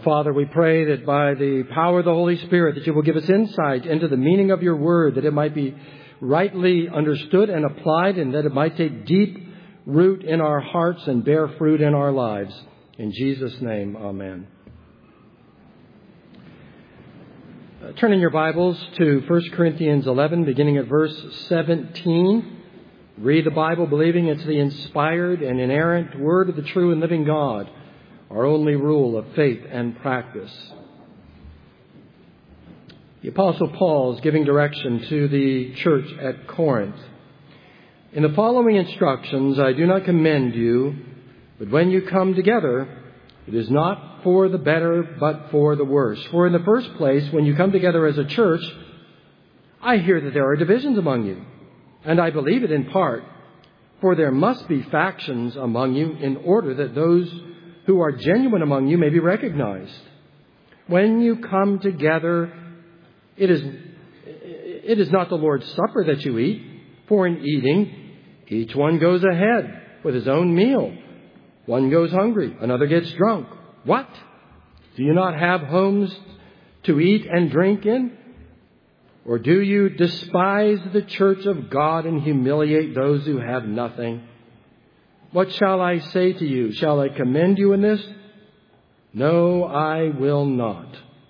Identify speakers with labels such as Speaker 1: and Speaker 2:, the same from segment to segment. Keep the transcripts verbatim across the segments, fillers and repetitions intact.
Speaker 1: Father, we pray that by the power of the Holy Spirit that you will give us insight into the meaning of your word, that it might be rightly understood and applied, and that it might take deep root in our hearts and bear fruit in our lives. In Jesus' name, amen. Uh, turn in your Bibles to First Corinthians eleven, beginning at verse seventeen. Read the Bible believing it's the inspired and inerrant word of the true and living God, our only rule of faith and practice. The Apostle Paul is giving direction to the church at Corinth. In the following instructions, I do not commend you, but when you come together, it is not for the better, but for the worse. For in the first place, when you come together as a church, I hear that there are divisions among you, and I believe it in part, for there must be factions among you in order that those who are genuine among you may be recognized. When you come together, it is, it is not the Lord's Supper that you eat, for in eating, each one goes ahead with his own meal. One goes hungry, another gets drunk. What? Do you not have homes to eat and drink in? Or do you despise the church of God and humiliate those who have nothing? What shall I say to you? Shall I commend you in this? No, I will not.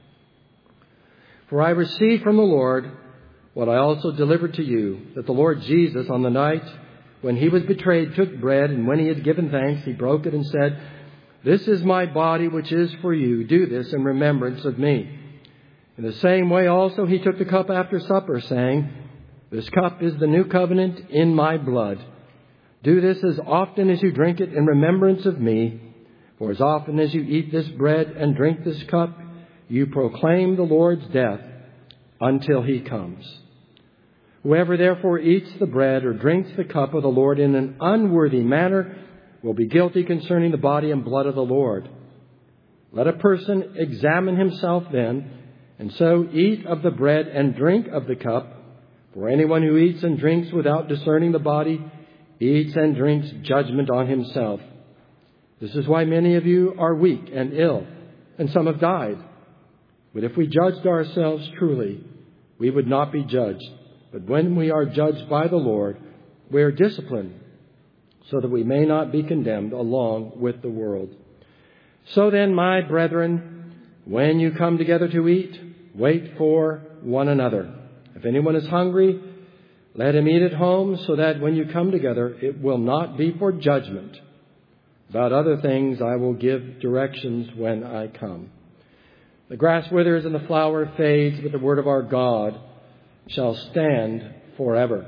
Speaker 1: For I received from the Lord what I also delivered to you, that the Lord Jesus, on the night when he was betrayed, took bread, and when he had given thanks, he broke it and said, "This is my body, which is for you. Do this in remembrance of me." In the same way also he took the cup after supper, saying, "This cup is the new covenant in my blood. Do this as often as you drink it in remembrance of me. For as often as you eat this bread and drink this cup, you proclaim the Lord's death until he comes. Whoever therefore eats the bread or drinks the cup of the Lord in an unworthy manner will be guilty concerning the body and blood of the Lord. Let a person examine himself then, and so eat of the bread and drink of the cup. For anyone who eats and drinks without discerning the body eats and drinks judgment on himself. This is why many of you are weak and ill, and some have died. But if we judged ourselves truly, we would not be judged. But when we are judged by the Lord, we are disciplined, so that we may not be condemned along with the world. So then, my brethren, when you come together to eat, wait for one another. If anyone is hungry, let him eat at home, so that when you come together, it will not be for judgment. About other things I will give directions when I come. The grass withers and the flower fades, but the word of our God shall stand forever.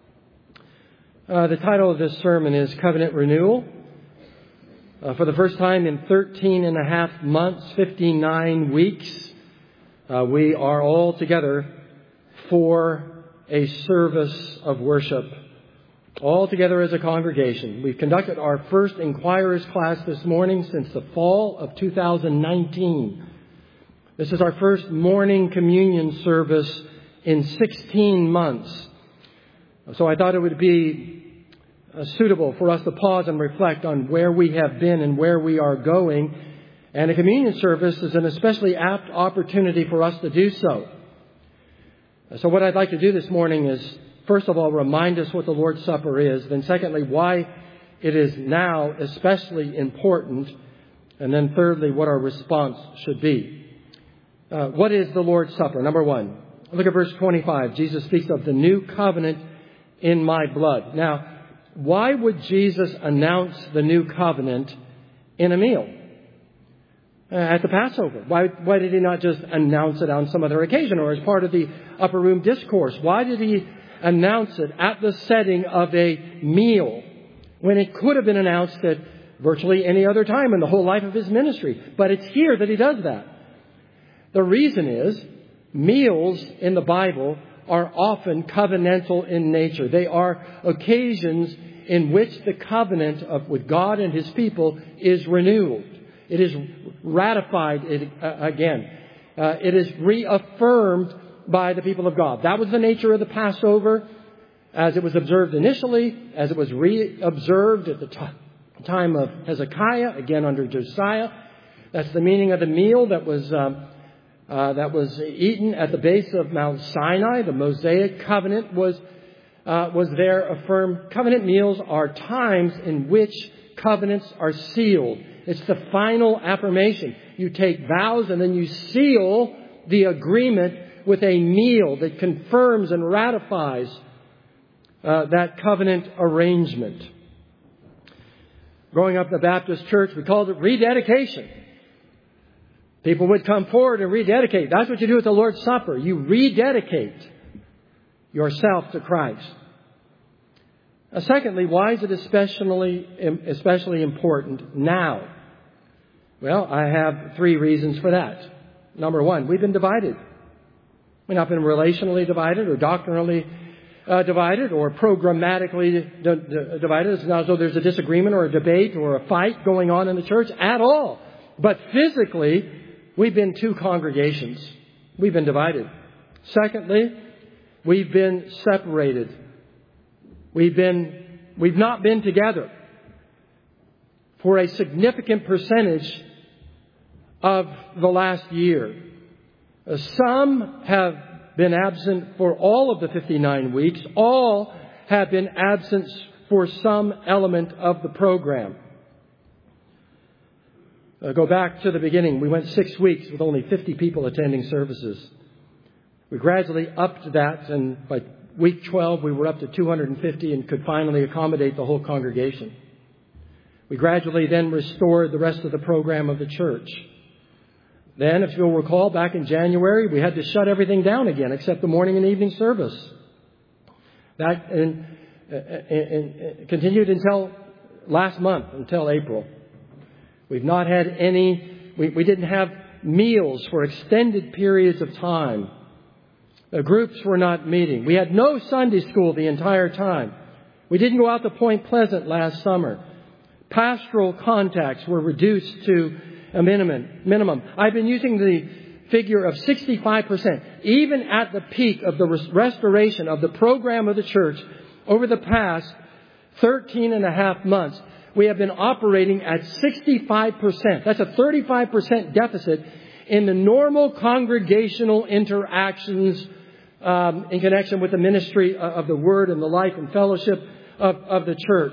Speaker 1: Uh, the title of this sermon is Covenant Renewal. Uh, for the first time in thirteen and a half months, fifty-nine weeks, uh, we are all together for a service of worship, all together as a congregation. We've conducted our first Inquirers class this morning since the fall of two thousand nineteen. This is our first morning communion service in sixteen months. So I thought it would be uh, suitable for us to pause and reflect on where we have been and where we are going. And a communion service is an especially apt opportunity for us to do so. So what I'd like to do this morning is, first of all, remind us what the Lord's Supper is. Then secondly, why it is now especially important. And then thirdly, what our response should be. Uh, what is the Lord's Supper? Number one, look at verse twenty-five. Jesus speaks of the new covenant in my blood. Now, why would Jesus announce the new covenant in a meal? Uh, at the Passover. Why, why did he not just announce it on some other occasion or as part of the upper room discourse? Why did he announce it at the setting of a meal when it could have been announced at virtually any other time in the whole life of his ministry? But it's here that he does that. The reason is meals in the Bible are often covenantal in nature. They are occasions in which the covenant of with God and his people is renewed. It is ratified again. Uh, it is reaffirmed by the people of God. That was the nature of the Passover as it was observed initially, as it was re-observed at the t- time of Hezekiah, again under Josiah. That's the meaning of the meal that was um, uh, that was eaten at the base of Mount Sinai. The Mosaic covenant was uh, was there affirmed. Covenant meals are times in which covenants are sealed. It's the final affirmation. You take vows and then you seal the agreement with a meal that confirms and ratifies uh, that covenant arrangement. Growing up in the Baptist church, we called it rededication. People would come forward and rededicate. That's what you do at the Lord's Supper. You rededicate yourself to Christ. Uh, secondly, why is it especially, especially important now? Well, I have three reasons for that. Number one, we've been divided. We've not been relationally divided or doctrinally uh, divided or programmatically d- d- divided. It's not as though there's a disagreement or a debate or a fight going on in the church at all. But physically, we've been two congregations. We've been divided. Secondly, we've been separated. We've been, we've not been together for a significant percentage of the last year. Some have been absent for all of the fifty-nine weeks. All have been absent for some element of the program. Uh, go back to the beginning. We went six weeks with only fifty people attending services. We gradually upped that, and by week twelve, we were up to two hundred fifty and could finally accommodate the whole congregation. We gradually then restored the rest of the program of the church. Then, if you'll recall, back in January, we had to shut everything down again except the morning and evening service. That and, and, and continued until last month, until April. We've not had any, we, we didn't have meals for extended periods of time. The groups were not meeting. We had no Sunday school the entire time. We didn't go out to Point Pleasant last summer. Pastoral contacts were reduced to a minimum. minimum. I've been using the figure of sixty-five percent. Even at the peak of the restoration of the program of the church over the past thirteen and a half months, we have been operating at sixty-five percent. That's a thirty-five percent deficit in the normal congregational interactions um, in connection with the ministry of the Word and the life and fellowship of, of the church.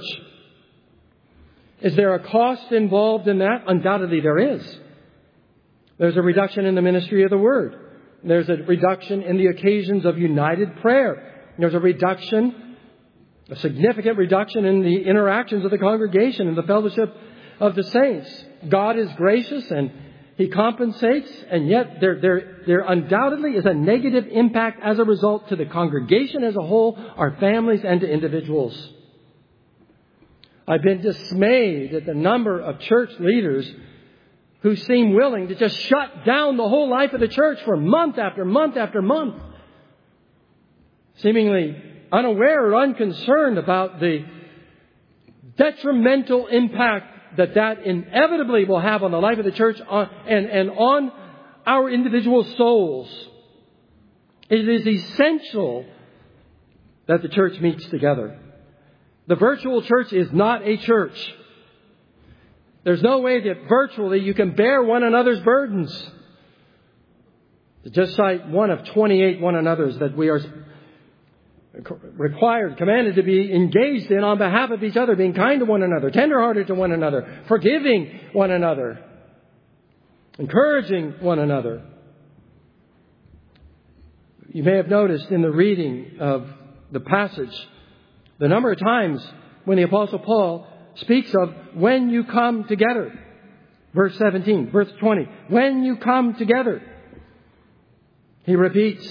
Speaker 1: Is there a cost involved in that? Undoubtedly there is. There's a reduction in the ministry of the Word. There's a reduction in the occasions of united prayer. There's a reduction, a significant reduction in the interactions of the congregation and the fellowship of the saints. God is gracious and He compensates, and yet there, there, there undoubtedly is a negative impact as a result to the congregation as a whole, our families, and to individuals. I've been dismayed at the number of church leaders who seem willing to just shut down the whole life of the church for month after month after month, seemingly unaware or unconcerned about the detrimental impact that that inevitably will have on the life of the church on, and, and on our individual souls. It is essential that the church meets together. The virtual church is not a church. There's no way that virtually you can bear one another's burdens. To just cite one of twenty-eight one another's that we are required, commanded to be engaged in on behalf of each other, being kind to one another, tenderhearted to one another, forgiving one another, encouraging one another. You may have noticed in the reading of the passage the number of times when the Apostle Paul speaks of when you come together. Verse seventeen, verse twenty, when you come together. He repeats.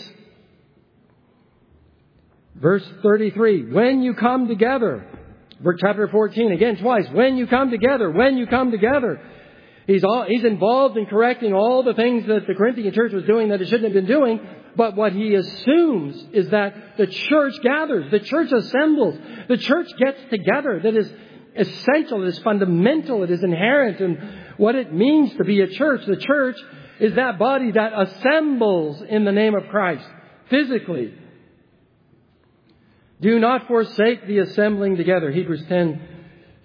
Speaker 1: Verse thirty-three, when you come together. Verse chapter fourteen, again twice, when you come together, when you come together. He's all, he's involved in correcting all the things that the Corinthian church was doing that it shouldn't have been doing. But what he assumes is that the church gathers, the church assembles, the church gets together. That is essential, it is fundamental, it is inherent in what it means to be a church. The church is that body that assembles in the name of Christ, physically. Do not forsake the assembling together. Hebrews ten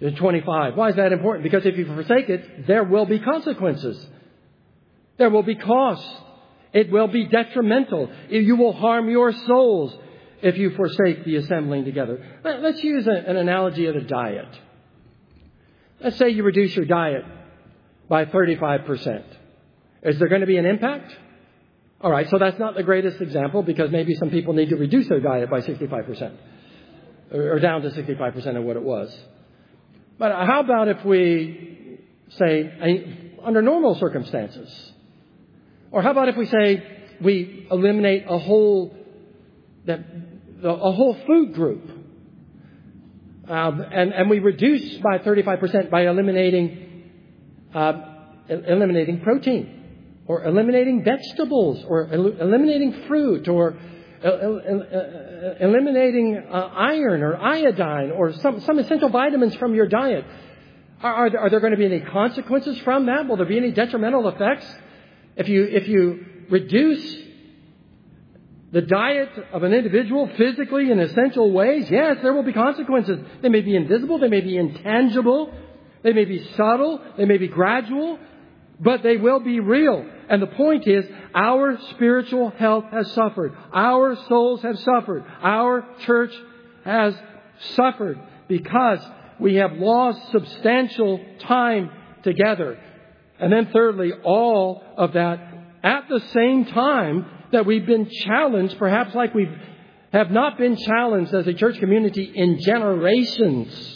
Speaker 1: twenty-five. Why is that important? Because if you forsake it, there will be consequences. There will be costs. It will be detrimental. You will harm your souls if you forsake the assembling together. Let's use an analogy of a diet. Let's say you reduce your diet by thirty-five percent. Is there going to be an impact? All right, so that's not the greatest example because maybe some people need to reduce their diet by sixty-five percent or down to sixty-five percent of what it was. But how about if we say under normal circumstances? Or how about if we say we eliminate a whole that a whole food group um, and and we reduce by thirty-five percent by eliminating uh, eliminating protein. Or eliminating vegetables, or el- eliminating fruit, or el- el- el- eliminating uh, iron or iodine, or some, some essential vitamins from your diet. Are, are, there, are there going to be any consequences from that? Will there be any detrimental effects? If you, if you reduce the diet of an individual physically in essential ways, yes, there will be consequences. They may be invisible, they may be intangible, they may be subtle, they may be gradual, but they will be real. And the point is, our spiritual health has suffered. Our souls have suffered. Our church has suffered because we have lost substantial time together. And then thirdly, all of that at the same time that we've been challenged, perhaps like we have not been challenged as a church community in generations.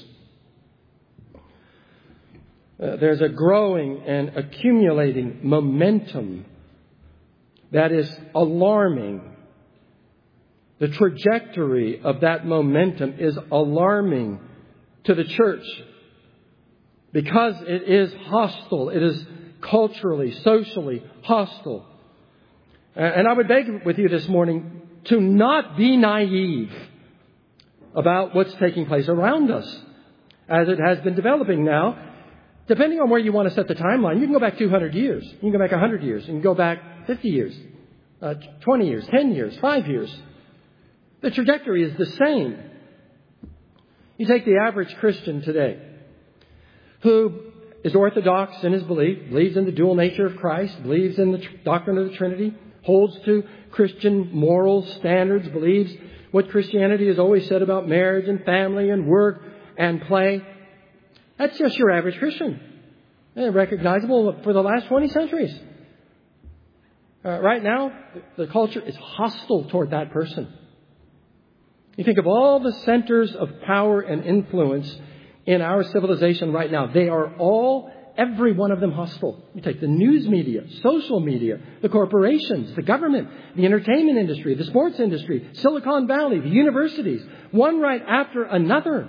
Speaker 1: Uh, there's a growing and accumulating momentum that is alarming. The trajectory of that momentum is alarming to the church because it is hostile. It is culturally, socially hostile. Uh, and I would beg with you this morning to not be naive about what's taking place around us as it has been developing now. Depending on where you want to set the timeline, you can go back two hundred years. You can go back one hundred years. You can go back fifty years, uh, twenty years, ten years, five years. The trajectory is the same. You take the average Christian today who is orthodox in his belief, believes in the dual nature of Christ, believes in the tr- doctrine of the Trinity, holds to Christian moral standards, believes what Christianity has always said about marriage and family and work and play. That's just your average Christian. They're recognizable for the last twenty centuries. Uh, right now, the culture is hostile toward that person. You think of all the centers of power and influence in our civilization right now. They are all, every one of them hostile. You take the news media, social media, the corporations, the government, the entertainment industry, the sports industry, Silicon Valley, the universities, one right after another.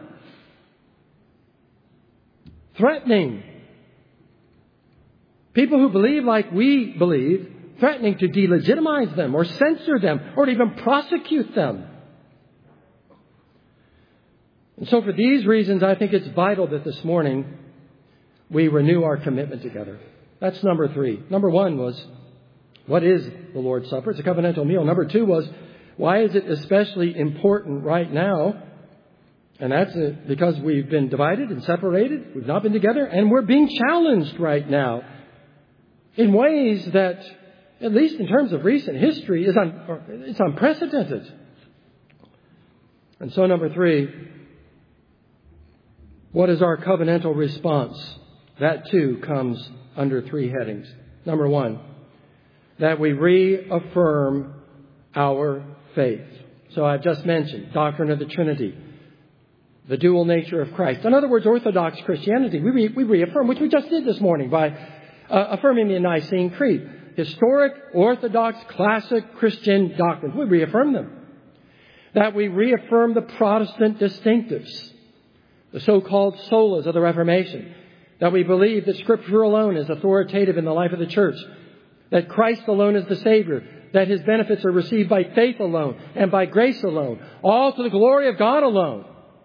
Speaker 1: Threatening. People who believe like we believe, threatening to delegitimize them or censor them or to even prosecute them. And so for these reasons, I think it's vital that this morning we renew our commitment together. That's number three. Number one was, what is the Lord's Supper? It's a covenantal meal. Number two was, why is it especially important right now? And that's because we've been divided and separated. We've not been together. And we're being challenged right now in ways that, at least in terms of recent history, is un, it's unprecedented. And so number three, what is our covenantal response? That too comes under three headings. Number one, that we reaffirm our faith. So I've just mentioned doctrine of the Trinity, the dual nature of Christ. In other words, Orthodox Christianity, we, re, we reaffirm, which we just did this morning by uh, affirming the Nicene Creed. Historic, Orthodox, classic Christian doctrines. We reaffirm them. That we reaffirm the Protestant distinctives, the so-called solas of the Reformation. That we believe that Scripture alone is authoritative in the life of the church. That Christ alone is the Savior. That His benefits are received by faith alone and by grace alone. All to the glory of God alone.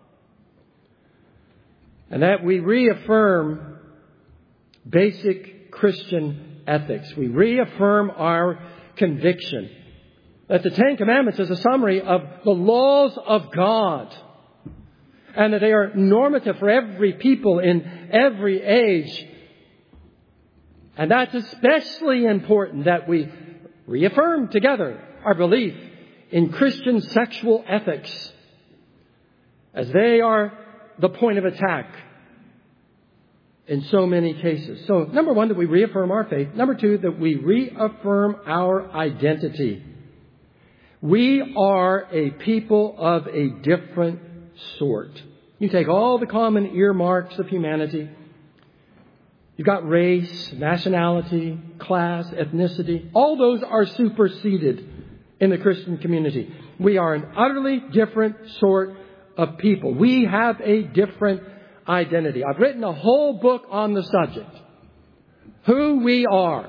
Speaker 1: And that we reaffirm basic Christian ethics. We reaffirm our conviction that the Ten Commandments is a summary of the laws of God. and that they are normative for every people in every age. And that's especially important that we reaffirm together our belief in Christian sexual ethics, as they are the point of attack in so many cases. So, number one, that we reaffirm our faith. Number two, that we reaffirm our identity. We are a people of a different sort. You take all the common earmarks of humanity. You've got race, nationality, class, ethnicity. All those are superseded in the Christian community. We are an utterly different sort of people. We have a different identity. I've written a whole book on the subject. Who we are.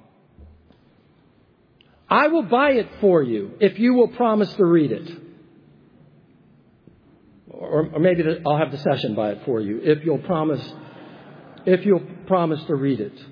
Speaker 1: I will buy it for you if you will promise to read it. Or, or maybe the, I'll have the session buy it for you if you'll promise, if you'll promise to read it.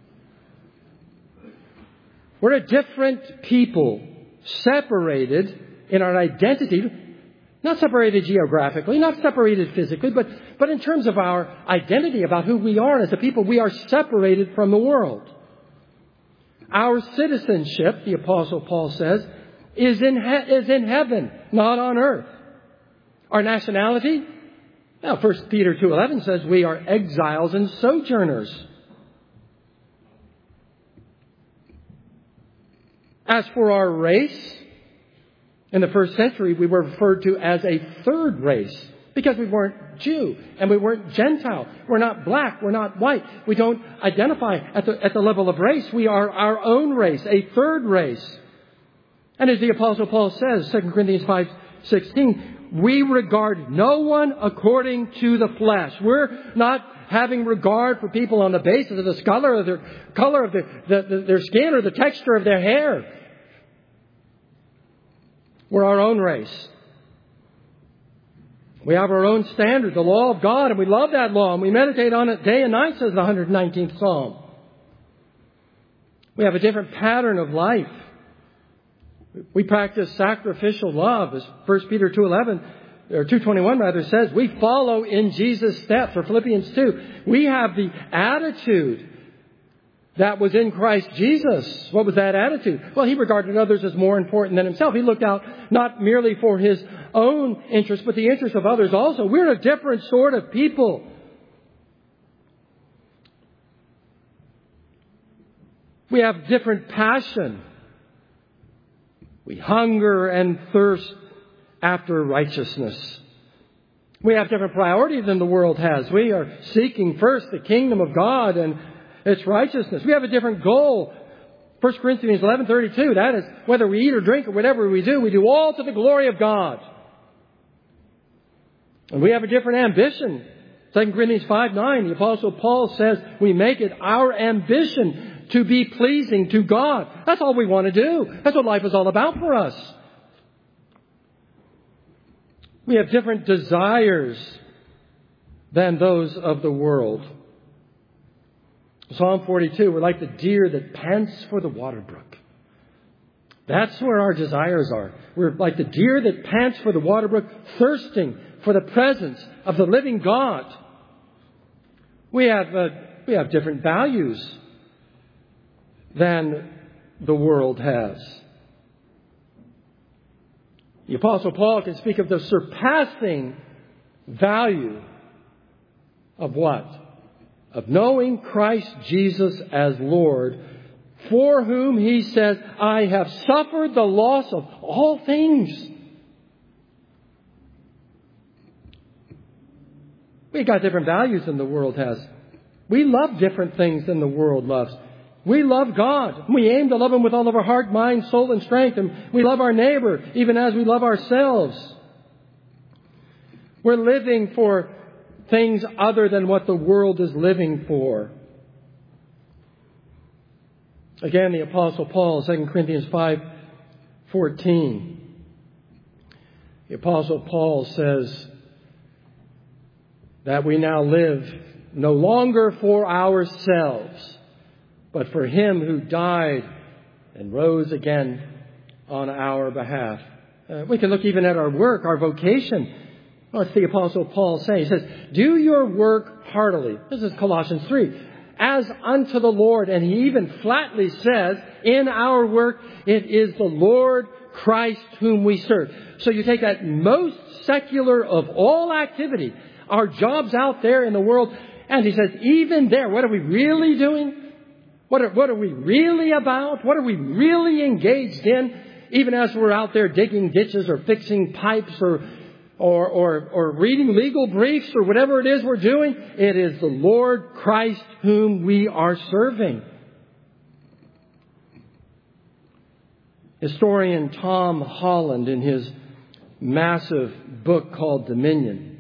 Speaker 1: We're a different people, separated in our identity, not separated geographically, not separated physically, but, but in terms of our identity about who we are as a people, we are separated from the world. Our citizenship, the Apostle Paul says, is in he- is in heaven, not on earth. Our nationality, now First Peter two eleven says we are exiles and sojourners. As for our race, in the first century we were referred to as a third race because we weren't Jew and we weren't Gentile. We're not black. We're not white. We don't identify at the, at the level of race. We are our own race, a third race. And as the Apostle Paul says, Second Corinthians five sixteen, we regard no one according to the flesh. We're not having regard for people on the basis of the color of their color of their, the, the, their skin or the texture of their hair. We're our own race. We have our own standard, the law of God, and we love that law, and we meditate on it day and night, says the one hundred nineteenth Psalm. We have a different pattern of life. We practice sacrificial love, as First Peter two eleven, or two twenty-one rather, says. We follow in Jesus' steps, or Philippians two. We have the attitude that was in Christ Jesus. What was that attitude? Well, he regarded others as more important than himself. He looked out not merely for his own interest, but the interest of others also. We're a different sort of people. We have different passion. We hunger and thirst after righteousness. We have different priorities than the world has. We are seeking first the kingdom of God and its righteousness. We have a different goal. First Corinthians eleven thirty-two, that is, whether we eat or drink or whatever we do, we do all to the glory of God. And we have a different ambition. Second Corinthians five nine, the Apostle Paul says we make it our ambition to be pleasing to God. That's all we want to do. That's what life is all about for us. We have different desires than those of the world. Psalm forty-two, we're like the deer that pants for the water brook. That's where our desires are. We're like the deer that pants for the water brook, thirsting for the presence of the living God. We have uh, we have different values than the world has. The Apostle Paul can speak of the surpassing value of what? Of knowing Christ Jesus as Lord, for whom he says, I have suffered the loss of all things. We've got different values than the world has. We love different things than the world loves. We love God. We aim to love Him with all of our heart, mind, soul, and strength. And we love our neighbor even as we love ourselves. We're living for things other than what the world is living for. Again, the Apostle Paul, Second Corinthians five fourteen. The Apostle Paul says that we now live no longer for ourselves, but for Him who died and rose again on our behalf. Uh, we can look even at our work, our vocation. What's the Apostle Paul saying? He says, do your work heartily. This is Colossians three. As unto the Lord. And he even flatly says, in our work, it is the Lord Christ whom we serve. So you take that most secular of all activity, our jobs out there in the world, and he says, even there, what are we really doing? What are, what are we really about? What are we really engaged in? Even as we're out there digging ditches or fixing pipes or Or, or, or reading legal briefs or whatever it is we're doing, it is the Lord Christ whom we are serving. Historian Tom Holland, in his massive book called Dominion,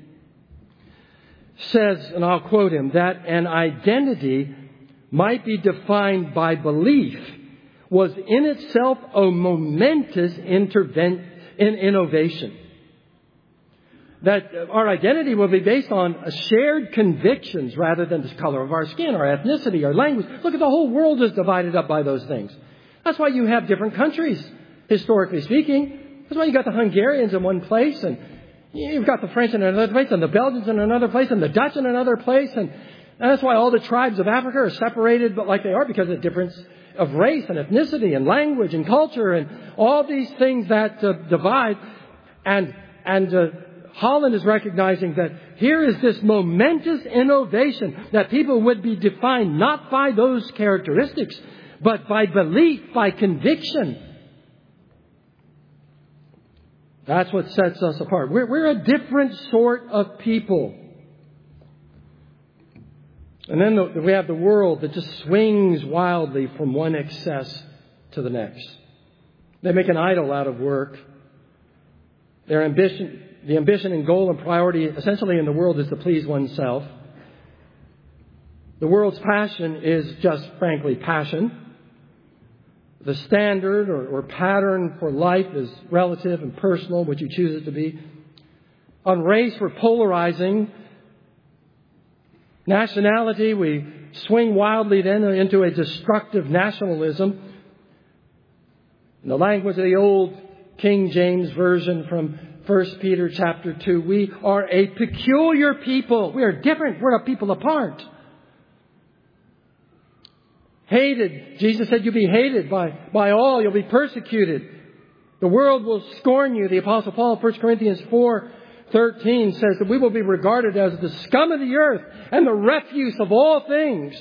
Speaker 1: says, and I'll quote him, that an identity might be defined by belief was in itself a momentous interven- in innovation. That our identity will be based on shared convictions rather than the color of our skin, our ethnicity, our language. Look at the whole world is divided up by those things. That's why you have different countries, historically speaking. That's why you got the Hungarians in one place, and you've got the French in another place, and the Belgians in another place, and the Dutch in another place. And, and that's why all the tribes of Africa are separated, but like they are, because of the difference of race and ethnicity and language and culture and all these things that uh, divide. And, and, uh, Holland is recognizing that here is this momentous innovation that people would be defined not by those characteristics, but by belief, by conviction. That's what sets us apart. We're, we're a different sort of people. And then the, we have the world that just swings wildly from one excess to the next. They make an idol out of work. Their ambition... The ambition and goal and priority essentially in the world is to please oneself. The world's passion is just, frankly, passion. The standard or, or pattern for life is relative and personal, what you choose it to be. On race, we're polarizing. Nationality, we swing wildly then into a destructive nationalism. In the language of the old King James Version from First Peter chapter two, we are a peculiar people. We are different. We're a people apart. Hated. Jesus said you'll be hated by, by all. You'll be persecuted. The world will scorn you. The Apostle Paul, First Corinthians four thirteen says that we will be regarded as the scum of the earth and the refuse of all things.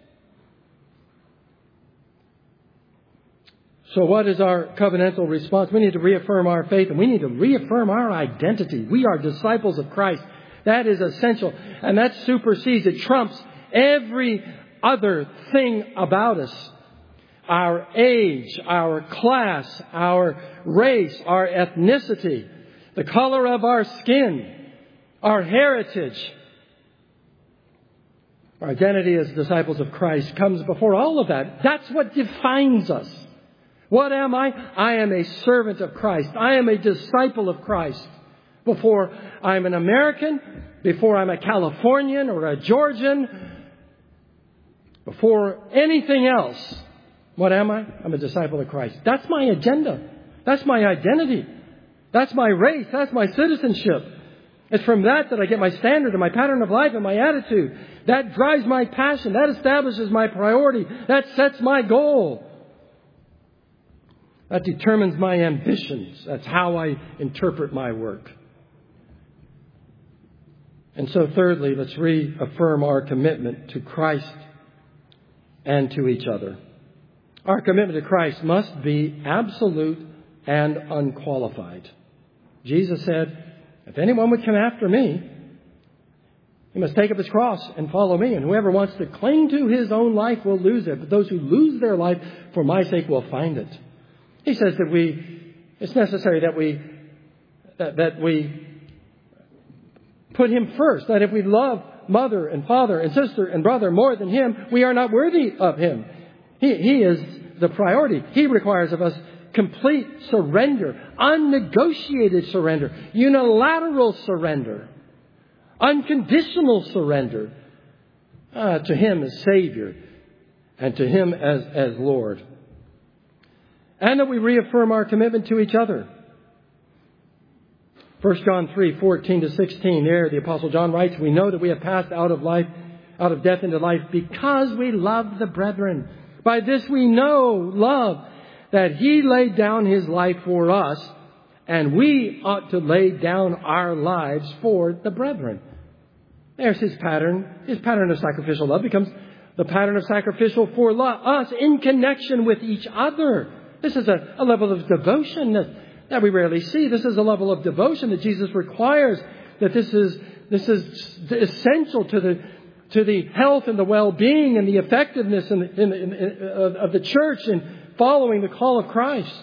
Speaker 1: So what is our covenantal response? We need to reaffirm our faith, and we need to reaffirm our identity. We are disciples of Christ. That is essential. And that supersedes, it trumps every other thing about us. Our age, our class, our race, our ethnicity, the color of our skin, our heritage. Our identity as disciples of Christ comes before all of that. That's what defines us. What am I? I am a servant of Christ. I am a disciple of Christ. Before I'm an American, before I'm a Californian or a Georgian, before anything else, what am I? I'm a disciple of Christ. That's my agenda. That's my identity. That's my race. That's my citizenship. It's from that that I get my standard and my pattern of life and my attitude. That drives my passion. That establishes my priority. That sets my goal. That determines my ambitions. That's how I interpret my work. And so thirdly, let's reaffirm our commitment to Christ and to each other. Our commitment to Christ must be absolute and unqualified. Jesus said, if anyone would come after me, he must take up his cross and follow me. And whoever wants to cling to his own life will lose it. But those who lose their life for my sake will find it. He says that we, it's necessary that we, that, that we put him first. That if we love mother and father and sister and brother more than him, we are not worthy of him. He, he is the priority. He requires of us complete surrender, unnegotiated surrender, unilateral surrender, unconditional surrender uh, to him as Savior and to him as, as Lord. And that we reaffirm our commitment to each other. First John three, fourteen to sixteen, there the Apostle John writes, we know that we have passed out of life, out of death into life because we love the brethren. By this we know love, that He laid down His life for us, and we ought to lay down our lives for the brethren. There's His pattern. His pattern of sacrificial love becomes the pattern of sacrificial for love, us in connection with each other. This is a, a level of devotion that, that we rarely see. This is a level of devotion that Jesus requires. That this is this is essential to the to the health and the well-being and the effectiveness in, in, in, in, of, of the church in following the call of Christ.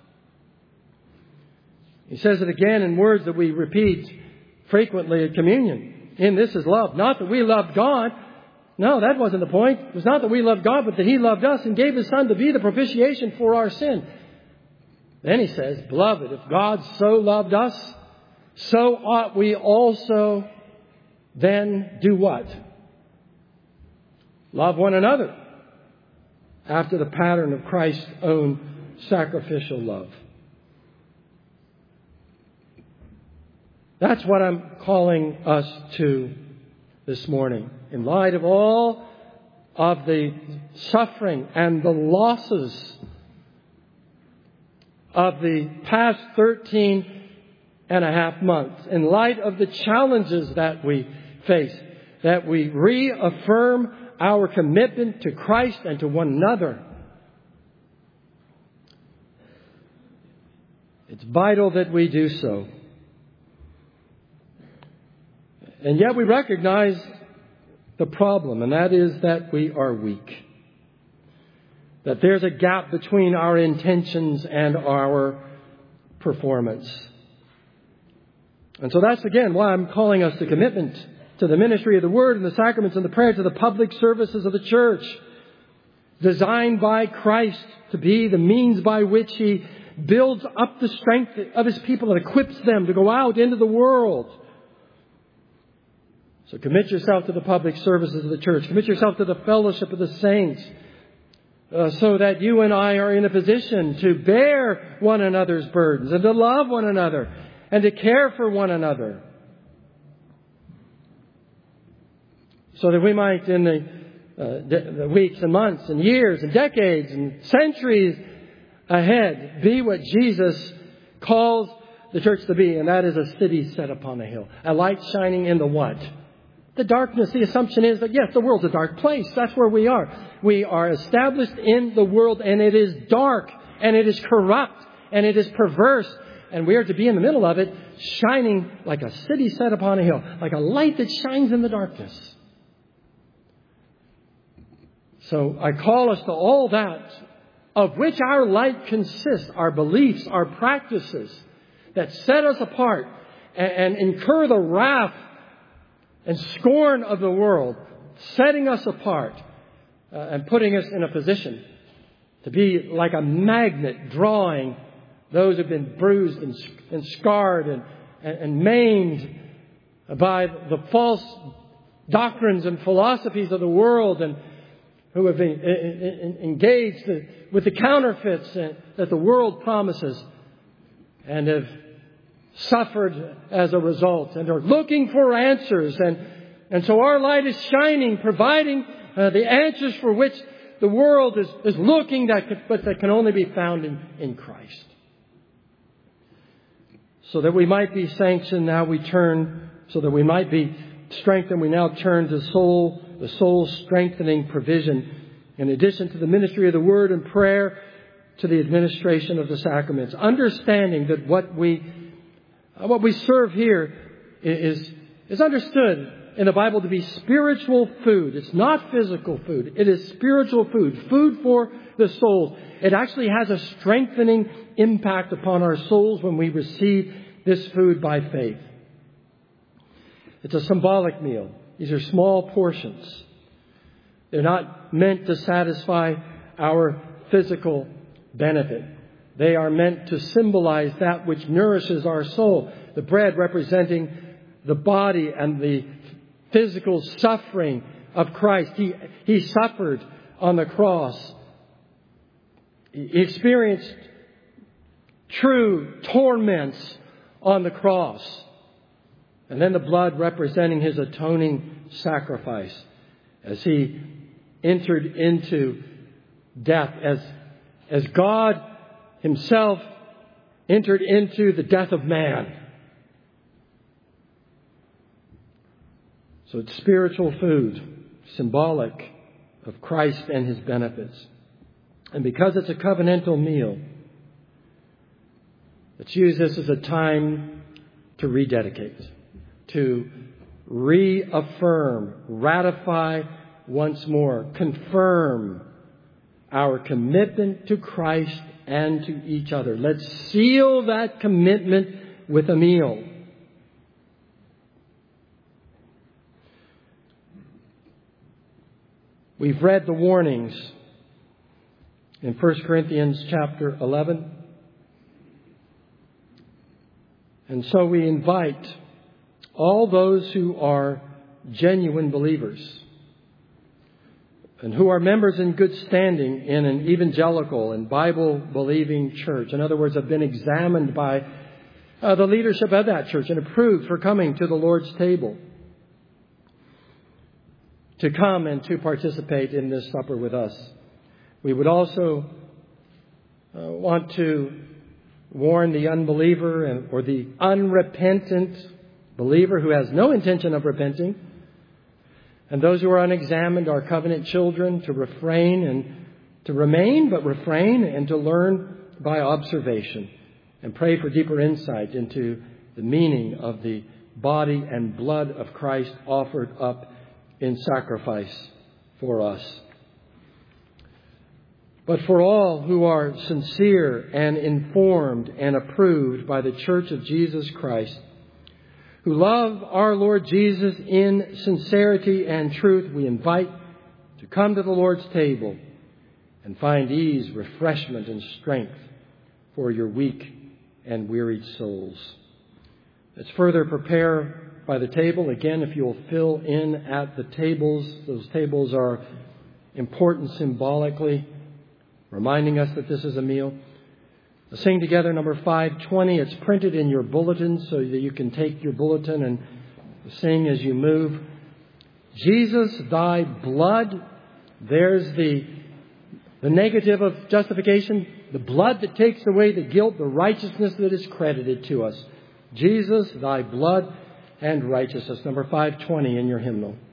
Speaker 1: He says it again in words that we repeat frequently at communion. In this is love. Not that we loved God. No, that wasn't the point. It was not that we loved God, but that He loved us and gave His Son to be the propitiation for our sin. Then He says, beloved, if God so loved us, so ought we also then do what? Love one another after the pattern of Christ's own sacrificial love. That's what I'm calling us to this morning. In light of all of the suffering and the losses of the past thirteen and a half months, in light of the challenges that we face, that we reaffirm our commitment to Christ and to one another. It's vital that we do so. And yet we recognize the problem, and that is that we are weak. That there's a gap between our intentions and our performance. And so that's again why I'm calling us to commitment to the ministry of the Word and the sacraments and the prayers, to the public services of the church, designed by Christ to be the means by which He builds up the strength of His people and equips them to go out into the world. So commit yourself to the public services of the church. Commit yourself to the fellowship of the saints, uh, so that you and I are in a position to bear one another's burdens and to love one another and to care for one another. So that we might, in the, uh, de- the weeks and months and years and decades and centuries ahead, be what Jesus calls the church to be. And that is a city set upon a hill. A light shining in the what? The darkness. The assumption is that, yes, the world's a dark place. That's where we are. We are established in the world, and it is dark, and it is corrupt, and it is perverse. And we are to be in the middle of it, shining like a city set upon a hill, like a light that shines in the darkness. So I call us to all that of which our light consists, our beliefs, our practices that set us apart and, and incur the wrath and scorn of the world, setting us apart uh, and putting us in a position to be like a magnet drawing those who have been bruised and, and scarred and, and, and maimed by the false doctrines and philosophies of the world, and who have been engaged with the counterfeits that the world promises and have suffered as a result and are looking for answers. And, and so our light is shining, providing uh, the answers for which the world is, is looking, that could, but that can only be found in, in Christ. So that we might be sanctioned, now we turn, so that we might be strengthened, we now turn to soul, the soul strengthening provision. In addition to the ministry of the Word and prayer, to the administration of the sacraments. Understanding that what we What we serve here is, is understood in the Bible to be spiritual food. It's not physical food. It is spiritual food. Food for the soul. It actually has a strengthening impact upon our souls when we receive this food by faith. It's a symbolic meal. These are small portions. They're not meant to satisfy our physical benefit. They are meant to symbolize that which nourishes our soul. The bread representing the body and the physical suffering of Christ. He, he suffered on the cross. He experienced true torments on the cross. And then the blood representing His atoning sacrifice as He entered into death, as, as God Himself entered into the death of man. So it's spiritual food, symbolic of Christ and His benefits. And because it's a covenantal meal, let's use this as a time to rededicate, to reaffirm, ratify once more, confirm our commitment to Christ and to each other. Let's seal that commitment with a meal. We've read the warnings in First Corinthians chapter eleven. And so we invite all those who are genuine believers and who are members in good standing in an evangelical and Bible-believing church. In other words, have been examined by uh, the leadership of that church and approved for coming to the Lord's table, to come and to participate in this supper with us. We would also uh, want to warn the unbeliever and, or the unrepentant believer who has no intention of repenting, and those who are unexamined, our covenant children, to refrain and to remain, but refrain and to learn by observation and pray for deeper insight into the meaning of the body and blood of Christ offered up in sacrifice for us. But for all who are sincere and informed and approved by the Church of Jesus Christ, who love our Lord Jesus in sincerity and truth, we invite to come to the Lord's table and find ease, refreshment, and strength for your weak and wearied souls. Let's further prepare by the table. Again, if you'll fill in at the tables, those tables are important symbolically, reminding us that this is a meal. Let's sing together number five twenty. It's printed in your bulletin so that you can take your bulletin and sing as you move. Jesus, thy blood. There's the, the negative of justification. The blood that takes away the guilt, the righteousness that is credited to us. Jesus, thy blood and righteousness. Number five twenty in your hymnal.